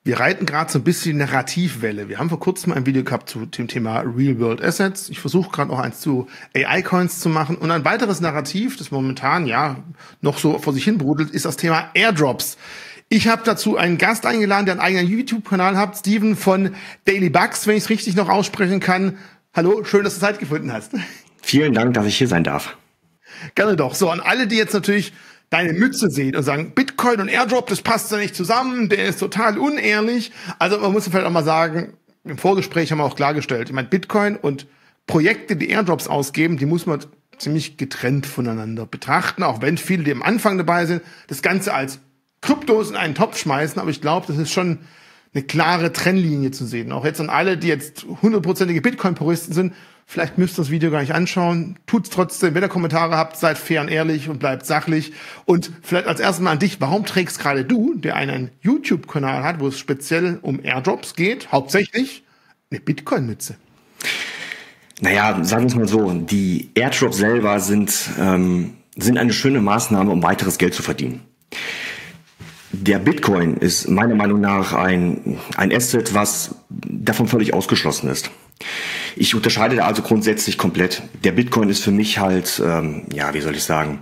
Wir reiten gerade so ein bisschen die Narrativwelle. Wir haben vor kurzem ein Video gehabt zu dem Thema Real-World Assets. Ich versuche gerade noch eins zu AI-Coins zu machen. Und ein weiteres Narrativ, das momentan ja noch so vor sich hin brodelt, ist das Thema Airdrops. Ich habe dazu einen Gast eingeladen, der einen eigenen YouTube-Kanal hat, Steven von Daily Bucks, wenn ich es richtig noch aussprechen kann. Hallo, schön, dass du Zeit gefunden hast. Vielen Dank, dass ich hier sein darf. Gerne doch. So, an alle, die jetzt natürlich deine Mütze sehen und sagen, Bitcoin und Airdrop, das passt ja nicht zusammen, der ist total unehrlich. Also man muss vielleicht auch mal sagen, im Vorgespräch haben wir auch klargestellt, ich meine, Bitcoin und Projekte, die Airdrops ausgeben, die muss man ziemlich getrennt voneinander betrachten, auch wenn viele, die am Anfang dabei sind, das Ganze als Kryptos in einen Topf schmeißen. Aber ich glaube, das ist schon eine klare Trennlinie zu sehen. Auch jetzt an alle, die jetzt 100%ige Bitcoin-Puristen sind, vielleicht müsst ihr das Video gar nicht anschauen. Tut's trotzdem. Wenn ihr Kommentare habt, seid fair und ehrlich und bleibt sachlich. Und vielleicht als erstes mal an dich. Warum trägst gerade du, der einen YouTube-Kanal hat, wo es speziell um Airdrops geht, hauptsächlich eine Bitcoin-Mütze? Naja, sagen wir es mal so. Die Airdrops selber sind eine schöne Maßnahme, um weiteres Geld zu verdienen. Der Bitcoin ist meiner Meinung nach ein Asset, was davon völlig ausgeschlossen ist. Ich unterscheide da also grundsätzlich komplett. Der Bitcoin ist für mich halt, wie soll ich sagen,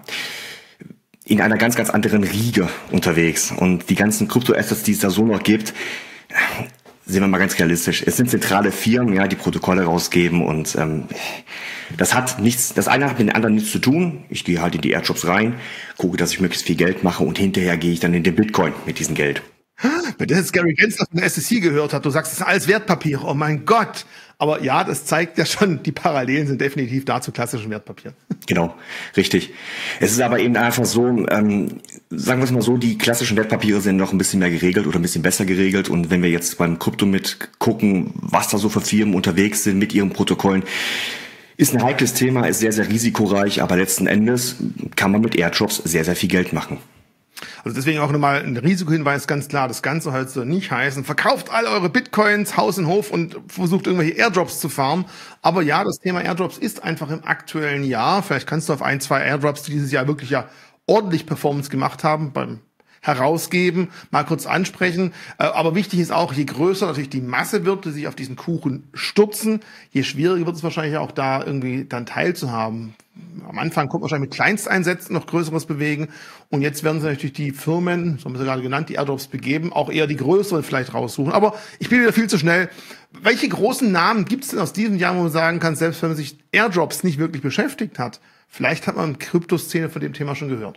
in einer ganz, ganz anderen Riege unterwegs. Und die ganzen Krypto-Assets, die es da so noch gibt, sehen wir mal ganz realistisch. Es sind zentrale Firmen, ja, die Protokolle rausgeben und das eine hat mit dem anderen nichts zu tun. Ich gehe halt in die Airdrops rein, gucke, dass ich möglichst viel Geld mache und hinterher gehe ich dann in den Bitcoin mit diesem Geld. Wenn das jetzt Gary Gensler von der SEC gehört hat, du sagst, das sind alles Wertpapiere, oh mein Gott. Aber ja, das zeigt ja schon, die Parallelen sind definitiv da zu klassischen Wertpapieren. Genau, richtig. Es ist aber eben einfach so, sagen wir es mal so, die klassischen Wertpapiere sind noch ein bisschen mehr geregelt oder ein bisschen besser geregelt. Und wenn wir jetzt beim Krypto mitgucken, was da so für Firmen unterwegs sind mit ihren Protokollen, ist ein heikles Thema, ist sehr, sehr risikoreich, aber letzten Endes kann man mit Airdrops sehr, sehr viel Geld machen. Also deswegen auch nochmal ein Risikohinweis, ganz klar, das Ganze halt so nicht heißen, verkauft all eure Bitcoins, Haus und Hof und versucht irgendwelche Airdrops zu farmen. Aber ja, das Thema Airdrops ist einfach im aktuellen Jahr, vielleicht kannst du auf ein, zwei Airdrops, die dieses Jahr wirklich ja ordentlich Performance gemacht haben, beim Herausgeben, mal kurz ansprechen. Aber wichtig ist auch, je größer natürlich die Masse wird, die sich auf diesen Kuchen stürzen, je schwieriger wird es wahrscheinlich auch da irgendwie dann teilzuhaben. Am Anfang kommt wahrscheinlich mit Kleinsteinsätzen noch Größeres bewegen. Und jetzt werden sie natürlich die Firmen, so haben sie gerade genannt, die Airdrops begeben, auch eher die größeren vielleicht raussuchen. Aber ich bin wieder viel zu schnell. Welche großen Namen gibt es denn aus diesem Jahr, wo man sagen kann, selbst wenn man sich Airdrops nicht wirklich beschäftigt hat, vielleicht hat man in Kryptoszene von dem Thema schon gehört?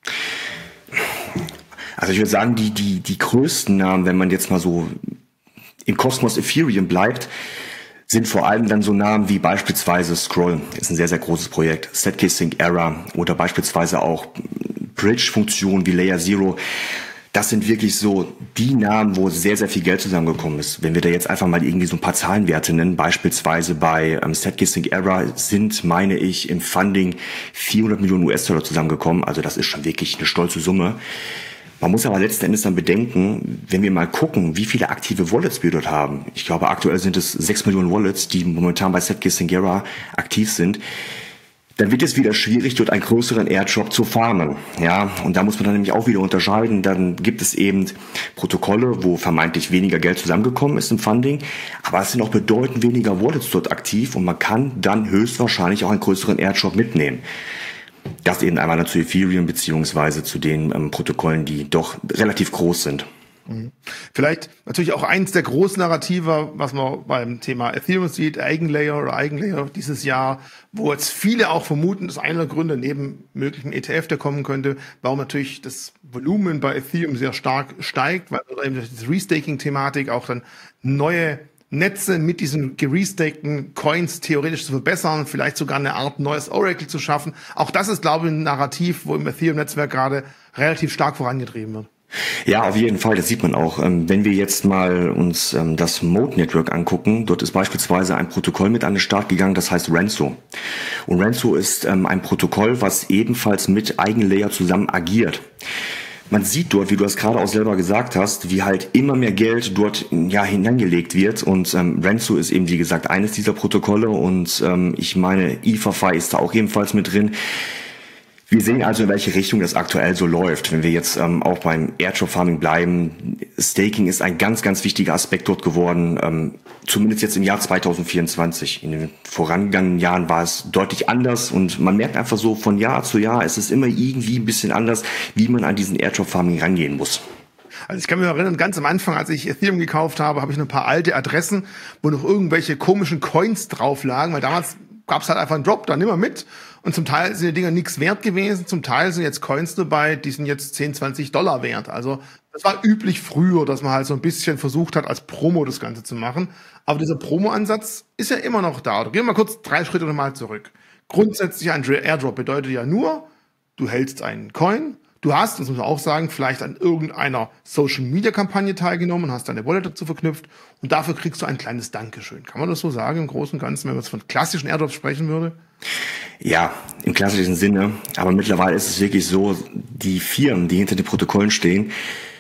Also ich würde sagen, die größten Namen, wenn man jetzt mal so im Kosmos Ethereum bleibt, sind vor allem dann so Namen wie beispielsweise Scroll, ist ein sehr, sehr großes Projekt, Zk-Sync Era oder beispielsweise auch Bridge-Funktionen wie Layer Zero. Das sind wirklich so die Namen, wo sehr, sehr viel Geld zusammengekommen ist. Wenn wir da jetzt einfach mal irgendwie so ein paar Zahlenwerte nennen, beispielsweise bei Zk-Sync Era sind, meine ich, im Funding 400 Millionen US-Dollar zusammengekommen. Also das ist schon wirklich eine stolze Summe. Man muss aber letzten Endes dann bedenken, wenn wir mal gucken, wie viele aktive Wallets wir dort haben. Ich glaube, aktuell sind es 6 Millionen Wallets, die momentan bei Zk-Sync Era aktiv sind. Dann wird es wieder schwierig, dort einen größeren Airdrop zu farmen. Ja, und da muss man dann nämlich auch wieder unterscheiden. Dann gibt es eben Protokolle, wo vermeintlich weniger Geld zusammengekommen ist im Funding. Aber es sind auch bedeutend weniger Wallets dort aktiv und man kann dann höchstwahrscheinlich auch einen größeren Airdrop mitnehmen. Das eben einmal zu Ethereum beziehungsweise zu den Protokollen, die doch relativ groß sind. Vielleicht natürlich auch eins der großen Narrative, was man beim Thema Ethereum sieht, Eigenlayer dieses Jahr, wo jetzt viele auch vermuten, dass einer der Gründe neben möglichem ETF, der kommen könnte, warum natürlich das Volumen bei Ethereum sehr stark steigt, weil eben durch diese Restaking-Thematik auch dann neue Netze mit diesen gerestakten Coins theoretisch zu verbessern, vielleicht sogar eine Art neues Oracle zu schaffen. Auch das ist, glaube ich, ein Narrativ, wo im Ethereum-Netzwerk gerade relativ stark vorangetrieben wird. Ja, auf jeden Fall, das sieht man auch. Wenn wir jetzt mal uns das Mode Network angucken, dort ist beispielsweise ein Protokoll mit an den Start gegangen, das heißt Renzo. Und Renzo ist ein Protokoll, was ebenfalls mit Eigenlayer zusammen agiert. Man sieht dort, wie du es gerade auch selber gesagt hast, wie halt immer mehr Geld dort hineingelegt wird und Renzo ist eben, wie gesagt, eines dieser Protokolle und ich meine, EtherFi ist da auch ebenfalls mit drin. Wir sehen also, in welche Richtung das aktuell so läuft. Wenn wir jetzt auch beim Airdrop-Farming bleiben, Staking ist ein ganz, ganz wichtiger Aspekt dort geworden, zumindest jetzt im Jahr 2024. In den vorangegangenen Jahren war es deutlich anders und man merkt einfach so, von Jahr zu Jahr ist es immer irgendwie ein bisschen anders, wie man an diesen Airdrop-Farming rangehen muss. Also ich kann mich erinnern, ganz am Anfang, als ich Ethereum gekauft habe, habe ich ein paar alte Adressen, wo noch irgendwelche komischen Coins drauf lagen, weil damals gab es halt einfach einen Drop, dann immer mit. Und zum Teil sind die Dinger nichts wert gewesen, zum Teil sind jetzt Coins dabei, die sind jetzt 10, $20 wert. Also das war üblich früher, dass man halt so ein bisschen versucht hat, als Promo das Ganze zu machen. Aber dieser Promo-Ansatz ist ja immer noch da. Gehen wir mal kurz 3 Schritte nochmal zurück. Grundsätzlich ein Airdrop bedeutet ja nur, du hältst einen Coin, du hast, das muss man auch sagen, vielleicht an irgendeiner Social-Media-Kampagne teilgenommen und hast deine Wallet dazu verknüpft und dafür kriegst du ein kleines Dankeschön. Kann man das so sagen im Großen und Ganzen, wenn man jetzt von klassischen Airdrops sprechen würde? Ja, im klassischen Sinne. Aber mittlerweile ist es wirklich so, die Firmen, die hinter den Protokollen stehen,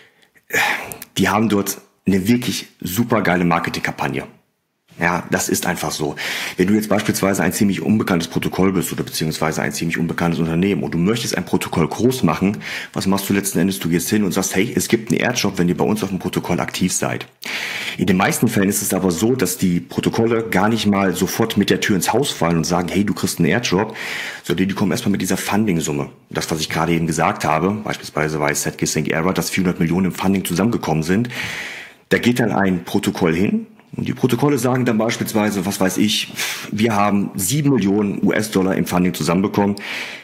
die haben dort eine wirklich super geile Marketingkampagne. Ja, das ist einfach so. Wenn du jetzt beispielsweise ein ziemlich unbekanntes Protokoll bist oder beziehungsweise ein ziemlich unbekanntes Unternehmen und du möchtest ein Protokoll groß machen, was machst du letzten Endes? Du gehst hin und sagst, hey, es gibt einen Airdrop, wenn ihr bei uns auf dem Protokoll aktiv seid. In den meisten Fällen ist es aber so, dass die Protokolle gar nicht mal sofort mit der Tür ins Haus fallen und sagen, hey, du kriegst einen Airdrop, sondern die kommen erstmal mit dieser Funding-Summe. Das, was ich gerade eben gesagt habe, beispielsweise bei ZkSync Era, dass 400 Millionen im Funding zusammengekommen sind. Da geht dann ein Protokoll hin. Und die Protokolle sagen dann beispielsweise, was weiß ich, wir haben 7 Millionen US-Dollar im Funding zusammenbekommen.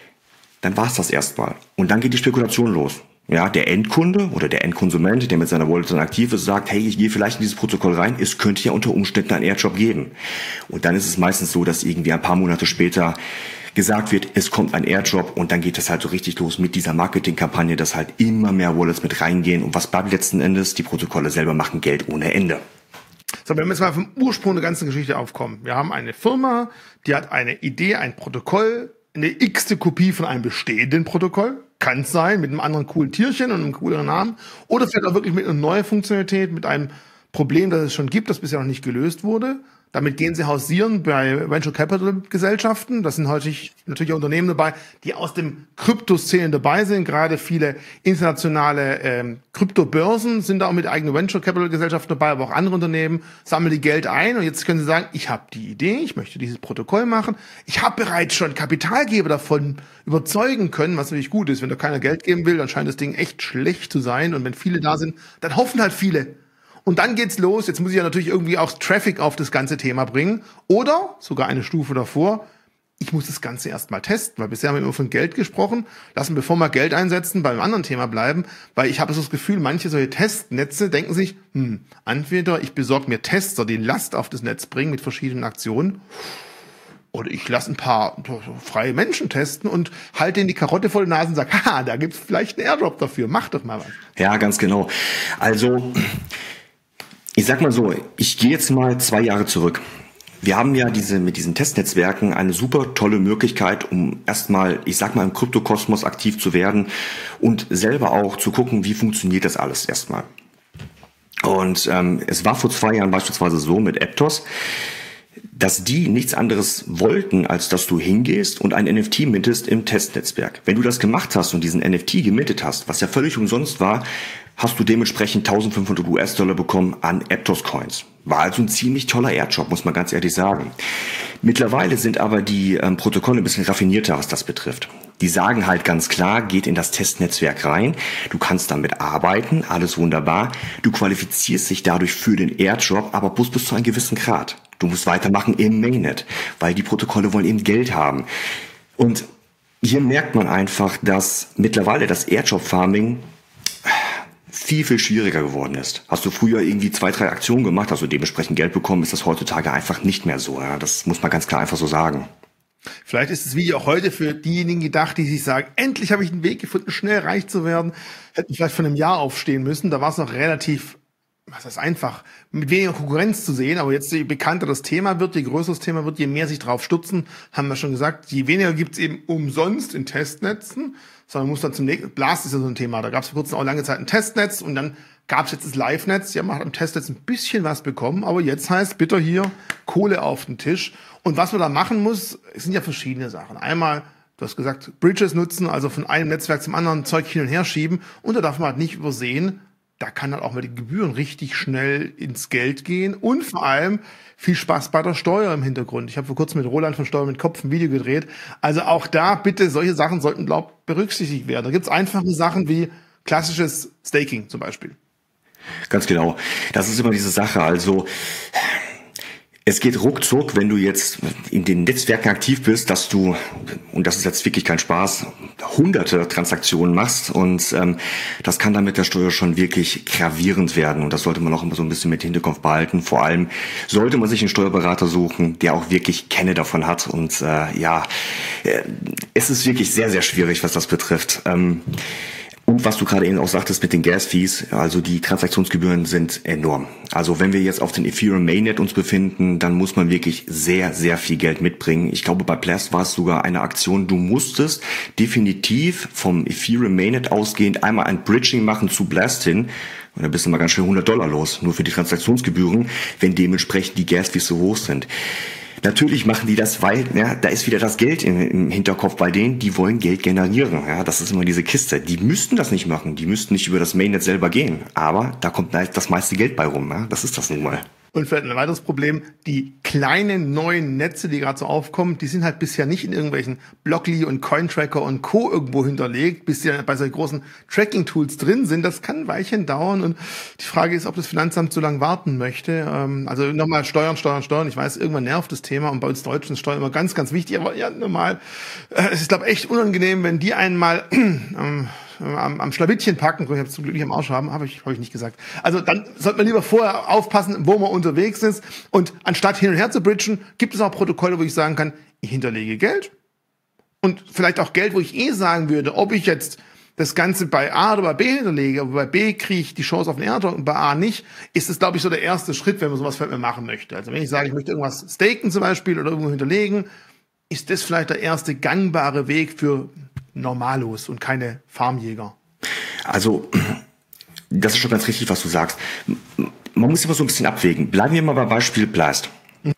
Dann war's das erstmal. Und dann geht die Spekulation los. Ja, der Endkunde oder der Endkonsument, der mit seiner Wallet dann aktiv ist, sagt, hey, ich gehe vielleicht in dieses Protokoll rein, es könnte ja unter Umständen einen Airdrop geben. Und dann ist es meistens so, dass irgendwie ein paar Monate später gesagt wird, es kommt ein Airdrop und dann geht es halt so richtig los mit dieser Marketingkampagne, dass halt immer mehr Wallets mit reingehen. Und was bleibt letzten Endes? Die Protokolle selber machen Geld ohne Ende. So, wenn wir jetzt mal vom Ursprung der ganzen Geschichte aufkommen. Wir haben eine Firma, die hat eine Idee, ein Protokoll, eine x-te Kopie von einem bestehenden Protokoll. Kann es sein, mit einem anderen coolen Tierchen und einem cooleren Namen. Oder vielleicht auch wirklich mit einer neuen Funktionalität, mit einem Problem, das es schon gibt, das bisher noch nicht gelöst wurde. Damit gehen sie hausieren bei Venture Capital Gesellschaften. Das sind heute natürlich auch Unternehmen dabei, die aus dem Kryptoszenen dabei sind. Gerade viele internationale Kryptobörsen sind da auch mit eigenen Venture Capital Gesellschaften dabei, aber auch andere Unternehmen sammeln die Geld ein. Und jetzt können sie sagen, ich habe die Idee, ich möchte dieses Protokoll machen. Ich habe bereits schon Kapitalgeber davon überzeugen können, was natürlich gut ist. Wenn da keiner Geld geben will, dann scheint das Ding echt schlecht zu sein. Und wenn viele da sind, dann hoffen halt viele. Und dann geht's los. Jetzt muss ich ja natürlich irgendwie auch Traffic auf das ganze Thema bringen. Oder, sogar eine Stufe davor, ich muss das Ganze erstmal testen. Weil bisher haben wir immer von Geld gesprochen. Lassen, bevor wir Geld einsetzen, beim anderen Thema bleiben. Weil ich habe so das Gefühl, manche solche Testnetze denken sich, entweder ich besorge mir Tester, die Last auf das Netz bringen mit verschiedenen Aktionen. Oder ich lasse ein paar freie Menschen testen und halte denen die Karotte vor die Nase und sage, haha, da gibt's vielleicht einen Airdrop dafür. Mach doch mal was. Ja, ganz genau. Also ich sag mal so, ich gehe jetzt mal 2 Jahre zurück. Wir haben ja mit diesen Testnetzwerken eine super tolle Möglichkeit, um erstmal, ich sag mal, im Kryptokosmos aktiv zu werden und selber auch zu gucken, wie funktioniert das alles erstmal. Und es war vor 2 Jahren beispielsweise so mit Aptos, dass die nichts anderes wollten, als dass du hingehst und ein NFT mintest im Testnetzwerk. Wenn du das gemacht hast und diesen NFT gemintet hast, was ja völlig umsonst war, hast du dementsprechend 1500 US-Dollar bekommen an Aptos-Coins. War also ein ziemlich toller Airdrop, muss man ganz ehrlich sagen. Mittlerweile sind aber die Protokolle ein bisschen raffinierter, was das betrifft. Die sagen halt ganz klar, geht in das Testnetzwerk rein, du kannst damit arbeiten, alles wunderbar. Du qualifizierst dich dadurch für den Airdrop, aber bloß bis zu einem gewissen Grad. Du musst weitermachen im Mainnet, weil die Protokolle wollen eben Geld haben. Und hier merkt man einfach, dass mittlerweile das Airdrop-Farming viel, viel schwieriger geworden ist. Hast du früher irgendwie 2, 3 Aktionen gemacht, hast du dementsprechend Geld bekommen, ist das heutzutage einfach nicht mehr so. Ja? Das muss man ganz klar einfach so sagen. Vielleicht ist das Video auch heute für diejenigen gedacht, die sich sagen, endlich habe ich einen Weg gefunden, schnell reich zu werden. Hätten vielleicht von einem Jahr aufstehen müssen. Da war es noch relativ, was heißt einfach, mit weniger Konkurrenz zu sehen. Aber jetzt, je bekannter das Thema wird, je größer das Thema wird, je mehr sich drauf stürzen, haben wir schon gesagt, je weniger gibt's eben umsonst in Testnetzen, sondern muss dann zum nächsten, Blast ist ja so ein Thema. Da gab's vor kurzem auch lange Zeit ein Testnetz und dann gab's jetzt das Live-Netz. Ja, man hat am Testnetz ein bisschen was bekommen, aber jetzt heißt bitte hier Kohle auf den Tisch. Und was man da machen muss, es sind ja verschiedene Sachen. Einmal Du hast gesagt, Bridges nutzen, also von einem Netzwerk zum anderen Zeug hin und her schieben. Und da darf man halt nicht übersehen, da kann halt auch mal die Gebühren richtig schnell ins Geld gehen. Und vor allem viel Spaß bei der Steuer im Hintergrund. Ich habe vor kurzem mit Roland von Steuer mit Kopf ein Video gedreht. Also auch da bitte, solche Sachen sollten, berücksichtigt werden. Da gibt's einfache Sachen wie klassisches Staking zum Beispiel. Ganz genau. Das ist immer diese Sache. Also es geht ruckzuck, wenn du jetzt in den Netzwerken aktiv bist, dass du, und das ist jetzt wirklich kein Spaß, hunderte Transaktionen machst und das kann dann mit der Steuer schon wirklich gravierend werden und das sollte man auch immer so ein bisschen mit Hinterkopf behalten. Vor allem sollte man sich einen Steuerberater suchen, der auch wirklich Kenntnis davon hat und es ist wirklich sehr, sehr schwierig, was das betrifft. Und was du gerade eben auch sagtest mit den Gas-Fees, also die Transaktionsgebühren sind enorm. Also wenn wir jetzt auf den Ethereum Mainnet uns befinden, dann muss man wirklich sehr, sehr viel Geld mitbringen. Ich glaube, bei Blast war es sogar eine Aktion, du musstest definitiv vom Ethereum Mainnet ausgehend einmal ein Bridging machen zu Blast hin. Und da bist du mal ganz schnell $100 los, nur für die Transaktionsgebühren, wenn dementsprechend die Gas-Fees so hoch sind. Natürlich machen die das, weil da ist wieder das Geld im Hinterkopf bei denen, die wollen Geld generieren. Ja, das ist immer diese Kiste. Die müssten das nicht machen, die müssten nicht über das Mainnet selber gehen. Aber da kommt das meiste Geld bei rum. Ja? Das ist das nun mal. Und vielleicht ein weiteres Problem, die kleinen neuen Netze, die gerade so aufkommen, die sind halt bisher nicht in irgendwelchen Blockly und Cointracker und Co. irgendwo hinterlegt, bis die bei solchen großen Tracking-Tools drin sind. Das kann ein Weilchen dauern und die Frage ist, ob das Finanzamt so lange warten möchte. Also nochmal Steuern. Ich weiß, irgendwann nervt das Thema und bei uns Deutschen ist Steuern immer ganz, ganz wichtig. Aber ja, normal, es ist, glaube ich, echt unangenehm, wenn die einmal am Schlawittchen packen, ich habe es zum Glück nicht am Arsch haben, habe ich nicht gesagt. Also dann sollte man lieber vorher aufpassen, wo man unterwegs ist. Und anstatt hin und her zu bridgen, gibt es auch Protokolle, wo ich sagen kann, ich hinterlege Geld. Und vielleicht auch Geld, wo ich sagen würde, ob ich jetzt das Ganze bei A oder bei B hinterlege, aber bei B kriege ich die Chance auf einen Airdrop und bei A nicht, ist das, glaube ich, so der erste Schritt, wenn man sowas vielleicht mal machen möchte. Also wenn ich sage, ich möchte irgendwas staken zum Beispiel oder irgendwo hinterlegen, ist das vielleicht der erste gangbare Weg für Normalos und keine Farmjäger. Also, das ist schon ganz richtig, was du sagst. Man muss immer so ein bisschen abwägen. Bleiben wir mal beim Beispiel Blast.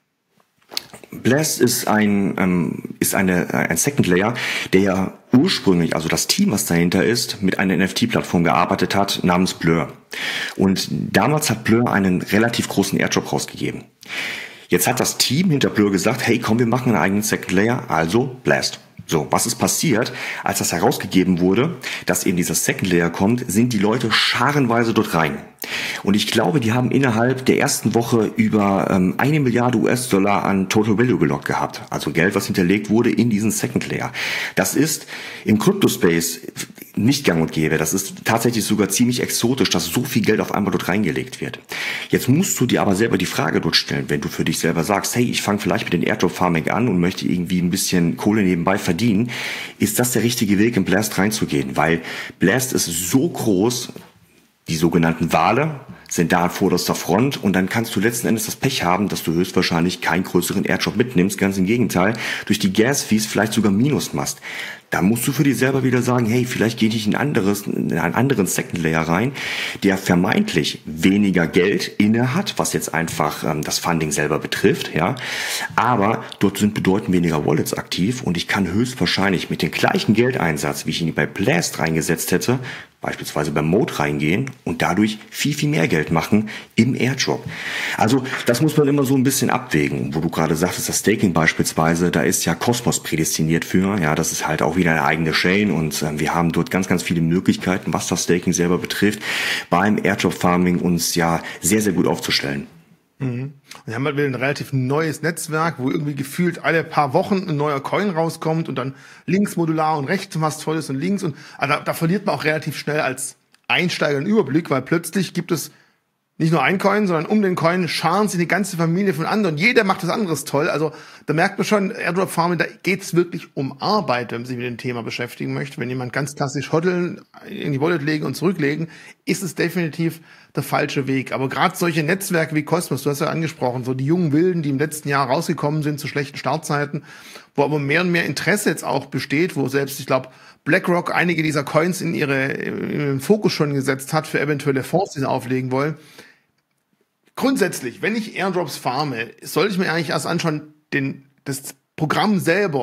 Blast ist ein Second Layer, der ja ursprünglich, also das Team, was dahinter ist, mit einer NFT-Plattform gearbeitet hat, namens Blur. Und damals hat Blur einen relativ großen Airdrop rausgegeben. Jetzt hat das Team hinter Blur gesagt, hey komm, wir machen einen eigenen Second Layer, also Blast. So, was ist passiert, als das herausgegeben wurde, dass eben dieser Second Layer kommt, sind die Leute scharenweise dort rein. Und ich glaube, die haben innerhalb der ersten Woche über 1 Milliarde US-Dollar an Total Value gelockt gehabt. Also Geld, was hinterlegt wurde in diesen Second Layer. Das ist im Crypto-Space nicht gang und gäbe. Das ist tatsächlich sogar ziemlich exotisch, dass so viel Geld auf einmal dort reingelegt wird. Jetzt musst du dir aber selber die Frage dort stellen, wenn du für dich selber sagst, hey, ich fange vielleicht mit den Airdrop-Farming an und möchte irgendwie ein bisschen Kohle nebenbei verdienen. Ist das der richtige Weg, in Blast reinzugehen? Weil Blast ist so groß, die sogenannten Wale sind da an vorderster Front und dann kannst du letzten Endes das Pech haben, dass du höchstwahrscheinlich keinen größeren Airdrop mitnimmst, ganz im Gegenteil, durch die Gas-Fees vielleicht sogar Minus machst. Da musst du für dich selber wieder sagen, hey, vielleicht gehe ich in einen anderen Second Layer rein, der vermeintlich weniger Geld inne hat, was jetzt einfach das Funding selber betrifft, ja. Aber dort sind bedeutend weniger Wallets aktiv und ich kann höchstwahrscheinlich mit dem gleichen Geldeinsatz, wie ich ihn bei Blast reingesetzt hätte, beispielsweise beim Mode reingehen und dadurch viel, viel mehr Geld machen im Airdrop. Also das muss man immer so ein bisschen abwägen. Wo du gerade sagtest, das Staking beispielsweise, da ist ja Cosmos prädestiniert für. Ja, das ist halt auch wieder eine eigene Chain und wir haben dort ganz, ganz viele Möglichkeiten, was das Staking selber betrifft, beim Airdrop-Farming uns ja sehr, sehr gut aufzustellen. Mhm. Und wir haben halt wieder ein relativ neues Netzwerk, wo irgendwie gefühlt alle paar Wochen ein neuer Coin rauskommt und dann links modular und rechts fast voll ist und links. Und also da verliert man auch relativ schnell als Einsteiger einen Überblick, weil plötzlich gibt es nicht nur ein Coin, sondern um den Coin scharen sich eine ganze Familie von anderen. Jeder macht was anderes toll. Also da merkt man schon, Airdrop Farming, da geht's wirklich um Arbeit, wenn man sich mit dem Thema beschäftigen möchte. Wenn jemand ganz klassisch hoddeln, in die Wallet legen und zurücklegen, ist es definitiv der falsche Weg. Aber gerade solche Netzwerke wie Cosmos, du hast ja angesprochen, so die jungen Wilden, die im letzten Jahr rausgekommen sind zu schlechten Startzeiten, wo aber mehr und mehr Interesse jetzt auch besteht, wo selbst, ich glaube, BlackRock einige dieser Coins in ihren Fokus schon gesetzt hat für eventuelle Fonds, die sie auflegen wollen. Grundsätzlich, wenn ich Airdrops farme, sollte ich mir eigentlich erst anschauen, das Programm selber,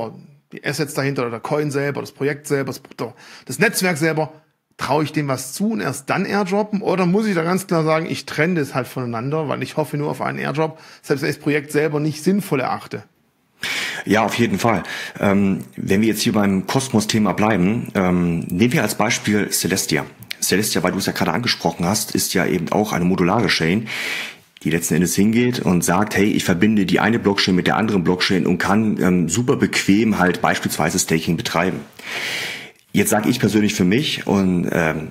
die Assets dahinter oder der Coin selber, das Projekt selber, das Netzwerk selber, traue ich dem was zu und erst dann airdroppen? Oder muss ich da ganz klar sagen, ich trenne das halt voneinander, weil ich hoffe nur auf einen Airdrop, selbst wenn ich das Projekt selber nicht sinnvoll erachte? Ja, auf jeden Fall. Wenn wir jetzt hier beim Kosmos-Thema bleiben, nehmen wir als Beispiel Celestia. Celestia, weil du es ja gerade angesprochen hast, ist ja eben auch eine modulare Chain, die letzten Endes hingeht und sagt, hey, ich verbinde die eine Blockchain mit der anderen Blockchain und kann super bequem halt beispielsweise Staking betreiben. Jetzt sage ich persönlich für mich und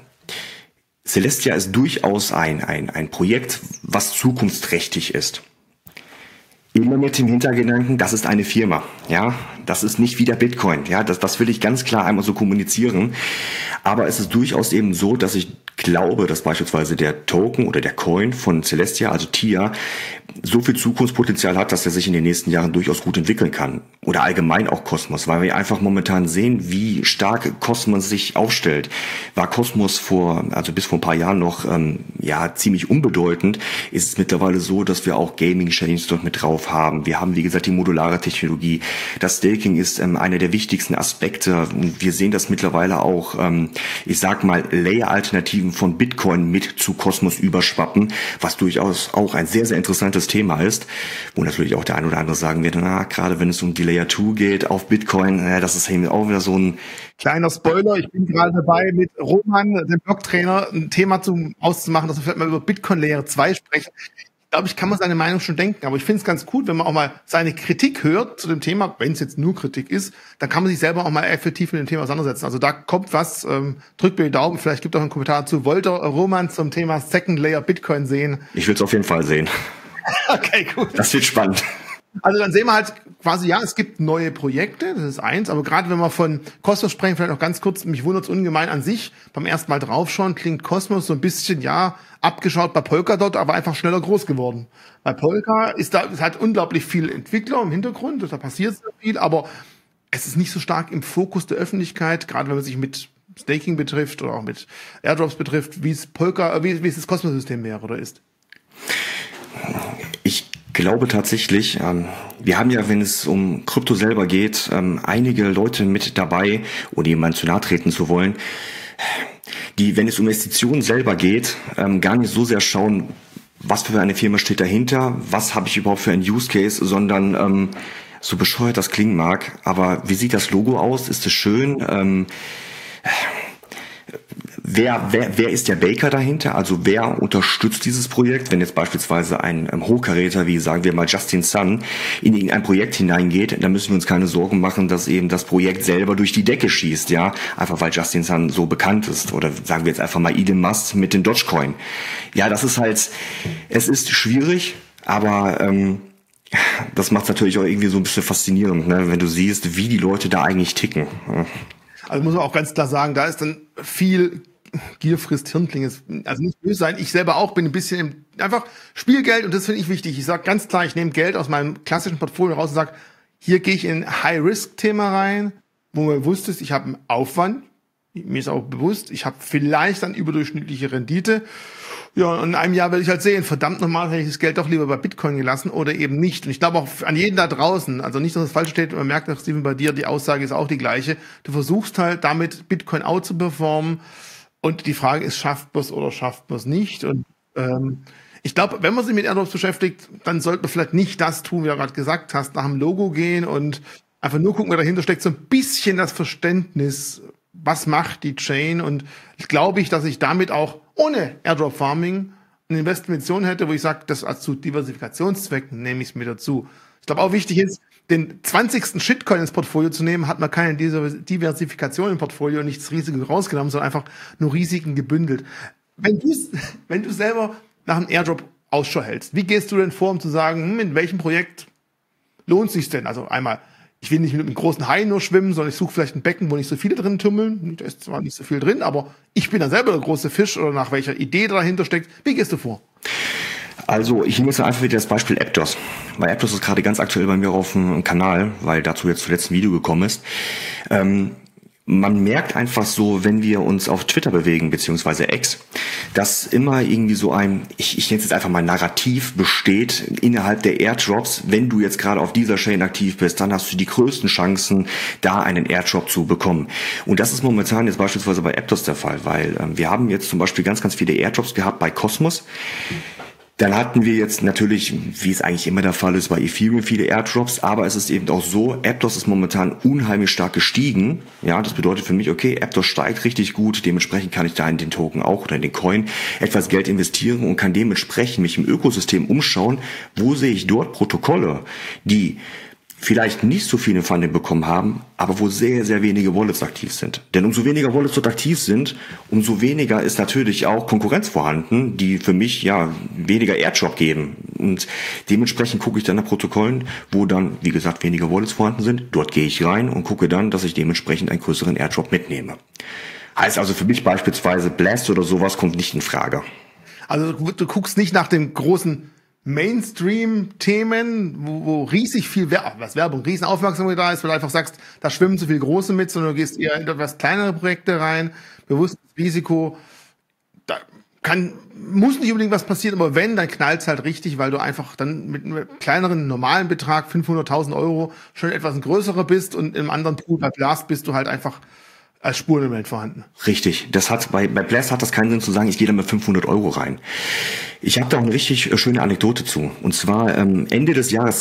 Celestia ist durchaus ein Projekt, was zukunftsträchtig ist. Immer mit dem Hintergedanken, das ist eine Firma, ja, das ist nicht wie der Bitcoin, ja, das will ich ganz klar einmal so kommunizieren, aber es ist durchaus eben so, dass ich glaube, dass beispielsweise der Token oder der Coin von Celestia, also TIA, so viel Zukunftspotenzial hat, dass er sich in den nächsten Jahren durchaus gut entwickeln kann. Oder allgemein auch Cosmos, weil wir einfach momentan sehen, wie stark Cosmos sich aufstellt. War Cosmos bis vor ein paar Jahren noch ziemlich unbedeutend, ist es mittlerweile so, dass wir auch Gaming-Chains dort mit drauf haben. Wir haben, wie gesagt, die modulare Technologie. Das Staking ist einer der wichtigsten Aspekte. Und wir sehen das mittlerweile auch, Layer-Alternativen von Bitcoin mit zu Cosmos überschwappen, was durchaus auch ein sehr, sehr interessantes Thema ist, wo natürlich auch der ein oder andere sagen wird, gerade wenn es um die Layer 2 geht auf Bitcoin, das ist eben auch wieder so ein kleiner Spoiler, ich bin gerade dabei, mit Roman, dem Blogtrainer, ein Thema auszumachen, dass wir vielleicht mal über Bitcoin Layer 2 sprechen. Ich glaube, ich kann mal seine Meinung schon denken, aber ich finde es ganz gut, wenn man auch mal seine Kritik hört zu dem Thema, wenn es jetzt nur Kritik ist, dann kann man sich selber auch mal effektiv mit dem Thema auseinandersetzen. Also da kommt was, drückt mir die Daumen, vielleicht gibt es auch einen Kommentar dazu. Wollt ihr Roman zum Thema Second Layer Bitcoin sehen? Ich will es auf jeden Fall sehen. Okay, gut. Das wird spannend. Also dann sehen wir halt quasi, ja, es gibt neue Projekte, das ist eins, aber gerade wenn wir von Cosmos sprechen, vielleicht noch ganz kurz, mich wundert es ungemein an sich, beim ersten Mal draufschauen, klingt Cosmos so ein bisschen, ja, abgeschaut bei Polkadot, aber einfach schneller groß geworden. Bei Polka es hat unglaublich viel Entwickler im Hintergrund, da passiert sehr viel, aber es ist nicht so stark im Fokus der Öffentlichkeit, gerade wenn man sich mit Staking betrifft oder auch mit Airdrops betrifft, wie es das Cosmos-System wäre oder ist. Ich glaube tatsächlich, wir haben ja, wenn es um Krypto selber geht, einige Leute mit dabei, ohne jemanden zu nahe treten zu wollen, die, wenn es um Investitionen selber geht, gar nicht so sehr schauen, was für eine Firma steht dahinter, was habe ich überhaupt für einen Use Case, sondern so bescheuert das klingen mag, aber wie sieht das Logo aus? Ist es schön? Wer ist der Baker dahinter? Also wer unterstützt dieses Projekt? Wenn jetzt beispielsweise ein Hochkaräter, wie sagen wir mal Justin Sun, in irgendein Projekt hineingeht, dann müssen wir uns keine Sorgen machen, dass eben das Projekt selber durch die Decke schießt, ja, einfach weil Justin Sun so bekannt ist. Oder sagen wir jetzt einfach mal Elon Musk mit den Dogecoin. Ja, das ist halt, es ist schwierig, aber das macht es natürlich auch irgendwie so ein bisschen faszinierend, ne? Wenn du siehst, wie die Leute da eigentlich ticken. Also muss man auch ganz klar sagen, da ist dann viel Gier frisst Hirnlinge. Also nicht böse sein. Ich selber auch bin ein bisschen einfach Spielgeld und das finde ich wichtig. Ich sage ganz klar, ich nehme Geld aus meinem klassischen Portfolio raus und sage, hier gehe ich in ein High-Risk-Thema rein, wo mir bewusst ist, ich habe einen Aufwand. Mir ist auch bewusst, ich habe vielleicht dann überdurchschnittliche Rendite. Ja, und in einem Jahr werde ich halt sehen, verdammt nochmal, hätte ich das Geld doch lieber bei Bitcoin gelassen oder eben nicht. Und ich glaube auch an jeden da draußen, also nicht, dass es falsch steht, man merkt, Steven, bei dir, die Aussage ist auch die gleiche. Du versuchst halt damit Bitcoin out zu performen und die Frage ist, schafft man es oder schafft man es nicht? Und ich glaube, wenn man sich mit Airdrops beschäftigt, dann sollte man vielleicht nicht das tun, wie du gerade gesagt hast, nach dem Logo gehen und einfach nur gucken, wer dahinter steckt, so ein bisschen das Verständnis, was macht die Chain, und glaube ich, dass ich damit auch ohne Airdrop Farming eine Investition hätte, wo ich sage, das als zu Diversifikationszwecken nehme ich es mir dazu. Ich glaube auch wichtig ist, den 20. Shitcoin ins Portfolio zu nehmen, hat man keine Diversifikation im Portfolio und nichts Riesiges rausgenommen, sondern einfach nur Risiken gebündelt. Wenn du selber nach einem Airdrop Ausschau hältst, wie gehst du denn vor, um zu sagen, in welchem Projekt lohnt es sich denn? Also einmal, ich will nicht mit einem großen Hai nur schwimmen, sondern ich suche vielleicht ein Becken, wo nicht so viele drin tummeln. Da ist zwar nicht so viel drin, aber ich bin dann selber der große Fisch, oder nach welcher Idee dahinter steckt. Wie gehst du vor? Also ich nehme jetzt einfach wieder das Beispiel Aptos, weil Aptos ist gerade ganz aktuell bei mir auf dem Kanal, weil dazu jetzt zuletzt ein Video gekommen ist. Man merkt einfach so, wenn wir uns auf Twitter bewegen, beziehungsweise X, dass immer irgendwie so ich nenne es jetzt einfach mal Narrativ besteht innerhalb der Airdrops. Wenn du jetzt gerade auf dieser Chain aktiv bist, dann hast du die größten Chancen, da einen Airdrop zu bekommen. Und das ist momentan jetzt beispielsweise bei Aptos der Fall, weil wir haben jetzt zum Beispiel ganz, ganz viele Airdrops gehabt bei Cosmos. Dann hatten wir jetzt natürlich, wie es eigentlich immer der Fall ist, bei Ethereum viele Airdrops, aber es ist eben auch so, Aptos ist momentan unheimlich stark gestiegen. Ja, das bedeutet für mich, okay, Aptos steigt richtig gut, dementsprechend kann ich da in den Token auch oder in den Coin etwas Geld investieren und kann dementsprechend mich im Ökosystem umschauen, wo sehe ich dort Protokolle, die vielleicht nicht so viel Funding bekommen haben, aber wo sehr, sehr wenige Wallets aktiv sind. Denn umso weniger Wallets dort aktiv sind, umso weniger ist natürlich auch Konkurrenz vorhanden, die für mich ja weniger Airdrop geben. Und dementsprechend gucke ich dann nach Protokollen, wo dann, wie gesagt, weniger Wallets vorhanden sind. Dort gehe ich rein und gucke dann, dass ich dementsprechend einen größeren Airdrop mitnehme. Heißt also für mich beispielsweise Blast oder sowas kommt nicht in Frage. Also du guckst nicht nach dem großen Mainstream-Themen, wo riesig viel Werbung, riesen Aufmerksamkeit da ist, weil du einfach sagst, da schwimmen zu viel Große mit, sondern du gehst eher in etwas kleinere Projekte rein, bewusstes Risiko. Da muss nicht unbedingt was passieren, aber wenn, dann knallt's halt richtig, weil du einfach dann mit einem kleineren, normalen Betrag, 500.000 Euro, schon etwas ein größerer bist und im anderen Pool bei Blast bist du halt einfach als Spurenelement vorhanden. Richtig. Das hat bei Blast hat das keinen Sinn zu sagen, ich gehe da mit 500 Euro rein. Ich habe da auch eine richtig schöne Anekdote zu. Und zwar Ende des Jahres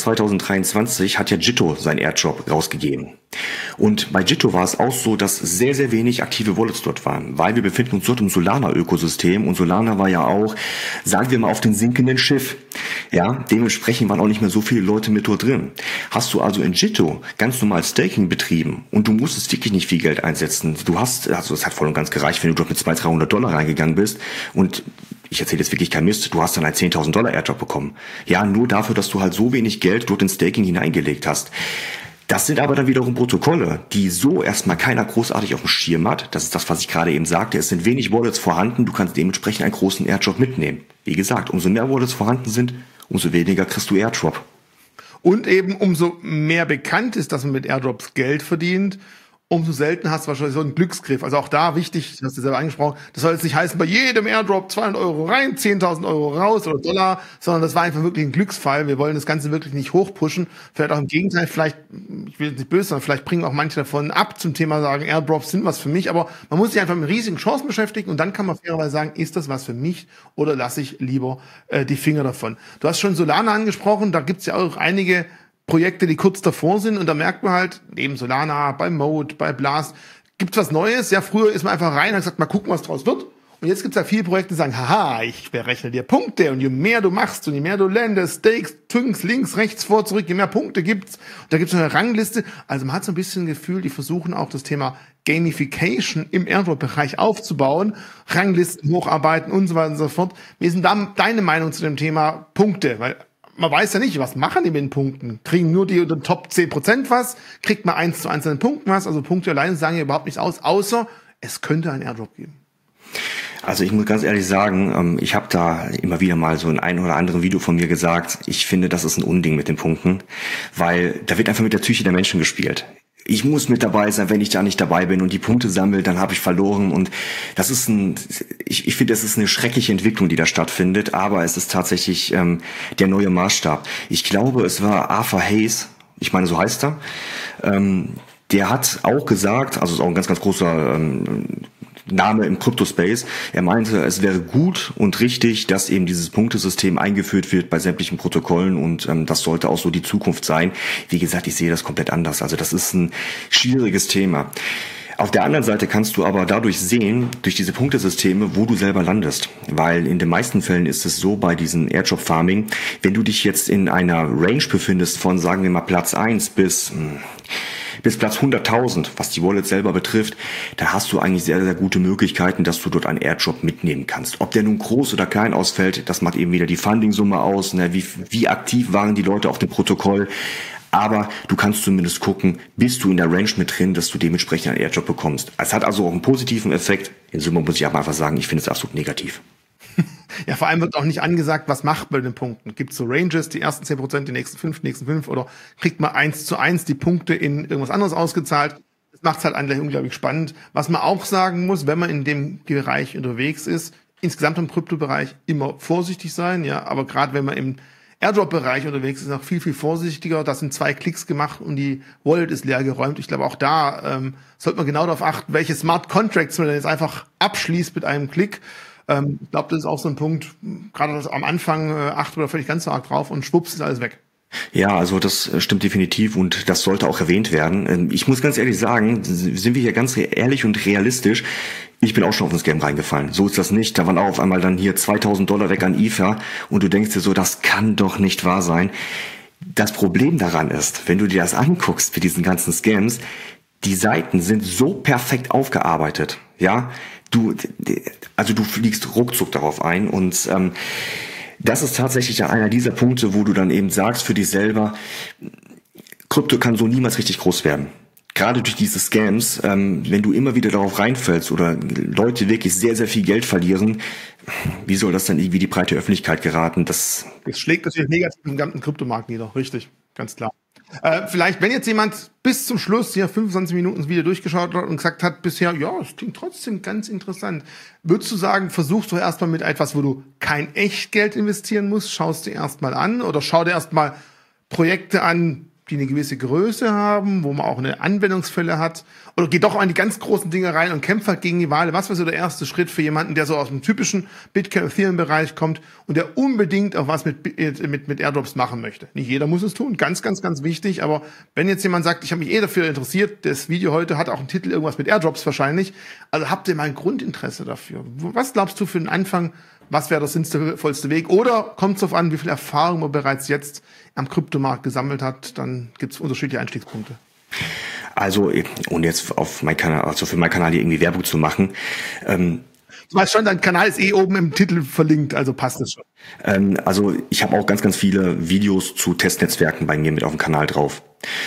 2023 hat ja Jitto sein Airdrop rausgegeben. Und bei Jitto war es auch so, dass sehr, sehr wenig aktive Wallets dort waren, weil wir befinden uns dort im Solana-Ökosystem und Solana war ja auch, sagen wir mal, auf dem sinkenden Schiff. Ja, dementsprechend waren auch nicht mehr so viele Leute mit dort drin. Hast du also in Jitto ganz normal Staking betrieben und du musstest wirklich nicht viel Geld einsetzen. Es hat voll und ganz gereicht, wenn du dort mit $200-300 reingegangen bist und ich erzähle jetzt wirklich kein Mist, du hast dann einen $10.000 Airdrop bekommen. Ja, nur dafür, dass du halt so wenig Geld dort in Staking hineingelegt hast. Das sind aber dann wiederum Protokolle, die so erstmal keiner großartig auf dem Schirm hat. Das ist das, was ich gerade eben sagte. Es sind wenig Wallets vorhanden, du kannst dementsprechend einen großen Airdrop mitnehmen. Wie gesagt, umso mehr Wallets vorhanden sind, umso weniger kriegst du Airdrop. Und eben umso mehr bekannt ist, dass man mit Airdrops Geld verdient, umso selten hast du wahrscheinlich so einen Glücksgriff. Also auch da wichtig, du hast es selber angesprochen, das soll jetzt nicht heißen, bei jedem Airdrop 200 Euro rein, 10.000 Euro raus oder Dollar, sondern das war einfach wirklich ein Glücksfall. Wir wollen das Ganze wirklich nicht hochpushen. Vielleicht auch im Gegenteil, vielleicht, ich will jetzt nicht böse sein, vielleicht bringen auch manche davon ab zum Thema sagen, Airdrops sind was für mich, aber man muss sich einfach mit riesigen Chancen beschäftigen und dann kann man fairerweise sagen, ist das was für mich oder lasse ich lieber die Finger davon. Du hast schon Solana angesprochen, da gibt's ja auch einige Projekte, die kurz davor sind und da merkt man halt, neben Solana, bei Mode, bei Blast, gibt's was Neues. Ja, früher ist man einfach rein und hat gesagt, mal gucken, was draus wird. Und jetzt gibt's ja viele Projekte, die sagen, haha, ich berechne dir Punkte und je mehr du machst und je mehr du landest, Stakes, Twinks, links, rechts, vor, zurück, je mehr Punkte gibt's. Und da gibt's eine Rangliste. Also man hat so ein bisschen ein Gefühl, die versuchen auch das Thema Gamification im Airdrop-Bereich aufzubauen, Ranglisten hocharbeiten und so weiter und so fort. Wie ist denn da deine Meinung zu dem Thema Punkte? Weil man weiß ja nicht, was machen die mit den Punkten? Kriegen nur die unter Top 10% was? Kriegt man 1 zu 1 an den Punkten was? Also Punkte alleine sagen ja überhaupt nichts aus, außer es könnte einen Airdrop geben. Also ich muss ganz ehrlich sagen, ich habe da immer wieder mal so in einem oder anderen Video von mir gesagt, ich finde, das ist ein Unding mit den Punkten, weil da wird einfach mit der Psyche der Menschen gespielt. Ich muss mit dabei sein, wenn ich da nicht dabei bin und die Punkte sammle, dann habe ich verloren und das ist ich finde, das ist eine schreckliche Entwicklung, die da stattfindet, aber es ist tatsächlich der neue Maßstab. Ich glaube, es war Arthur Hayes, ich meine, so heißt er, der hat auch gesagt, also ist auch ein ganz, ganz großer Name im Crypto-Space. Er meinte, es wäre gut und richtig, dass eben dieses Punktesystem eingeführt wird bei sämtlichen Protokollen und das sollte auch so die Zukunft sein. Wie gesagt, ich sehe das komplett anders. Also das ist ein schwieriges Thema. Auf der anderen Seite kannst du aber dadurch sehen, durch diese Punktesysteme, wo du selber landest. Weil in den meisten Fällen ist es so bei diesen Airdrop-Farming, wenn du dich jetzt in einer Range befindest von, sagen wir mal, Platz 1 bis Platz 100.000, was die Wallet selber betrifft, da hast du eigentlich sehr, sehr gute Möglichkeiten, dass du dort einen Airdrop mitnehmen kannst. Ob der nun groß oder klein ausfällt, das macht eben wieder die Funding-Summe aus, ne? Wie aktiv waren die Leute auf dem Protokoll. Aber du kannst zumindest gucken, bist du in der Range mit drin, dass du dementsprechend einen Airdrop bekommst. Es hat also auch einen positiven Effekt. In Summe muss ich aber einfach sagen, ich finde es absolut negativ. Ja, vor allem wird auch nicht angesagt, was macht bei den Punkten. Gibt es so Ranges, die ersten 10%, die nächsten 5 oder kriegt man 1 zu 1 die Punkte in irgendwas anderes ausgezahlt? Das ist macht es halt eigentlich unglaublich spannend. Was man auch sagen muss, wenn man in dem Bereich unterwegs ist, insgesamt im Kryptobereich immer vorsichtig sein, ja, aber gerade wenn man im Airdrop-Bereich unterwegs ist, noch viel, viel vorsichtiger. Das sind 2 Klicks gemacht und die Wallet ist leer geräumt. Ich glaube, auch da sollte man genau darauf achten, welche Smart Contracts man dann jetzt einfach abschließt mit einem Klick. Ich glaube, das ist auch so ein Punkt, gerade am Anfang achtet man da völlig ganz so arg drauf und schwupps ist alles weg. Ja, also das stimmt definitiv und das sollte auch erwähnt werden. Ich muss ganz ehrlich sagen, sind wir hier ganz ehrlich und realistisch. Ich bin auch schon auf ein Scam reingefallen. So ist das nicht. Da waren auch auf einmal dann hier $2.000 weg an Ether und du denkst dir so, das kann doch nicht wahr sein. Das Problem daran ist, wenn du dir das anguckst für diesen ganzen Scams, die Seiten sind so perfekt aufgearbeitet. Ja, du fliegst ruckzuck darauf ein und das ist tatsächlich einer dieser Punkte, wo du dann eben sagst für dich selber, Krypto kann so niemals richtig groß werden. Gerade durch diese Scams, wenn du immer wieder darauf reinfällst oder Leute wirklich sehr, sehr viel Geld verlieren, wie soll das dann irgendwie die breite Öffentlichkeit geraten? Das schlägt natürlich negativ im ganzen Kryptomarkt nieder, richtig, ganz klar. Vielleicht, wenn jetzt jemand bis zum Schluss hier 25 Minuten das Video durchgeschaut hat und gesagt hat bisher, ja, es klingt trotzdem ganz interessant, würdest du sagen, versuchst du erstmal mit etwas, wo du kein Echtgeld investieren musst, schaust du erstmal an oder schau dir erstmal Projekte an, die eine gewisse Größe haben, wo man auch eine Anwendungsfälle hat, oder geht doch an die ganz großen Dinge rein und kämpft halt gegen die Wale. Was wäre so der erste Schritt für jemanden, der so aus dem typischen Bitcoin-Ethereum-Bereich kommt und der unbedingt auch was mit Airdrops machen möchte? Nicht jeder muss es tun, ganz, ganz, ganz wichtig, aber wenn jetzt jemand sagt, ich habe mich dafür interessiert, das Video heute hat auch einen Titel, irgendwas mit Airdrops wahrscheinlich, also habt ihr mal ein Grundinteresse dafür? Was glaubst du für den Anfang, was wäre der sinnvollste Weg? Oder kommt es darauf an, wie viel Erfahrung man bereits jetzt am Kryptomarkt gesammelt hat, dann gibt es unterschiedliche Einstiegspunkte. Also, ohne jetzt auf mein Kanal, also für meinen Kanal hier irgendwie Werbung zu machen. Du weißt schon, dein Kanal ist oben im Titel verlinkt, also passt es schon. Also ich habe auch ganz, ganz viele Videos zu Testnetzwerken bei mir mit auf dem Kanal drauf.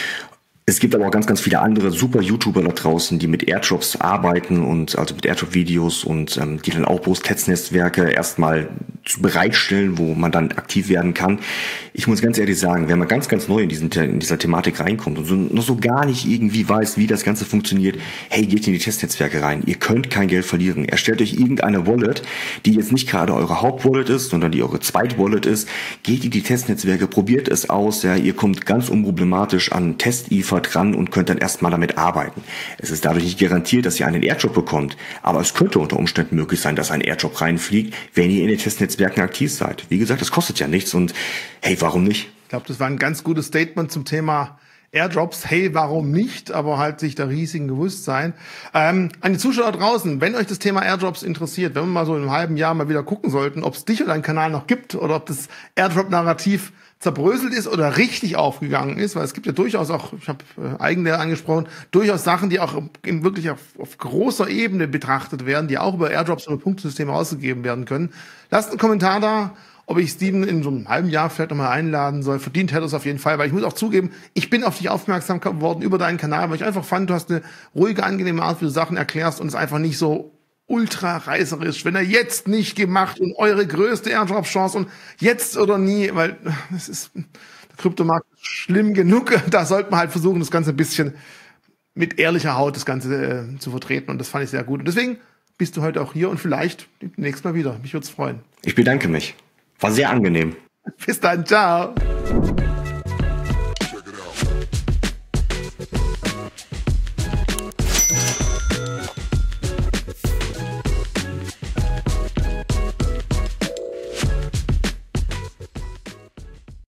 Es gibt aber auch ganz, ganz viele andere super YouTuber da draußen, die mit Airdrops arbeiten und also mit Airdrop-Videos und die dann auch bloß Testnetzwerke erstmal bereitstellen, wo man dann aktiv werden kann. Ich muss ganz ehrlich sagen, wenn man ganz, ganz neu in dieser Thematik reinkommt und noch so gar nicht irgendwie weiß, wie das Ganze funktioniert, hey, geht in die Testnetzwerke rein. Ihr könnt kein Geld verlieren. Erstellt euch irgendeine Wallet, die jetzt nicht gerade eure Hauptwallet ist, sondern die eure Zweitwallet ist. Geht in die Testnetzwerke, probiert es aus. Ja, ihr kommt ganz unproblematisch an Test-Ether dran und könnt dann erstmal damit arbeiten. Es ist dadurch nicht garantiert, dass ihr einen Airdrop bekommt, aber es könnte unter Umständen möglich sein, dass ein Airdrop reinfliegt, wenn ihr in den Testnetzwerken aktiv seid. Wie gesagt, das kostet ja nichts und hey, warum nicht? Ich glaube, das war ein ganz gutes Statement zum Thema Airdrops. Hey, warum nicht? Aber halt sich der riesigen bewusst sein. An die Zuschauer draußen, wenn euch das Thema Airdrops interessiert, wenn wir mal so in einem halben Jahr mal wieder gucken sollten, ob es dich oder deinen Kanal noch gibt oder ob das Airdrop-Narrativ zerbröselt ist oder richtig aufgegangen ist, weil es gibt ja durchaus auch, ich habe Eigenlehre angesprochen, durchaus Sachen, die auch wirklich auf großer Ebene betrachtet werden, die auch über Airdrops oder Punktesysteme ausgegeben werden können. Lasst einen Kommentar da, ob ich Steven in so einem halben Jahr vielleicht nochmal einladen soll. Verdient hätte es auf jeden Fall, weil ich muss auch zugeben, ich bin auf dich aufmerksam geworden über deinen Kanal, weil ich einfach fand, du hast eine ruhige, angenehme Art, wie du Sachen erklärst und es einfach nicht so ultra reißerisch, wenn er jetzt nicht gemacht und eure größte Airdrop-Chance und jetzt oder nie, weil es ist der Kryptomarkt schlimm genug, da sollte man halt versuchen, das Ganze ein bisschen mit ehrlicher Haut das Ganze zu vertreten und das fand ich sehr gut und deswegen bist du heute auch hier und vielleicht nächstes Mal wieder. Mich würde es freuen. Ich bedanke mich. War sehr angenehm. Bis dann, ciao.